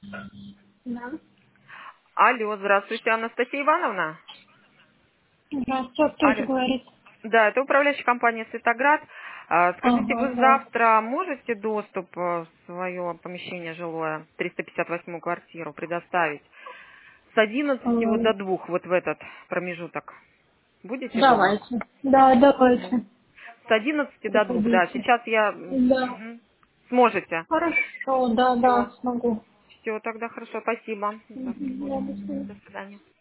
Да. Алло, здравствуйте, Анастасия Ивановна. Здравствуйте, кто это Алло. говорит? Да, это управляющая компания «Светоград». Скажите, Ага, вы да. завтра можете доступ в свое помещение жилое, 358-ю квартиру, предоставить? С 11 вот М, до 2, вот в этот промежуток. Будете дома? Давайте. Да, Мгм. давайте. С 11 до 2, да. Приходите. Сейчас я... Да. Сможете? Хорошо, да, Все. да, смогу. Все, тогда хорошо, спасибо за Мгм, да, до свидания. До свидания.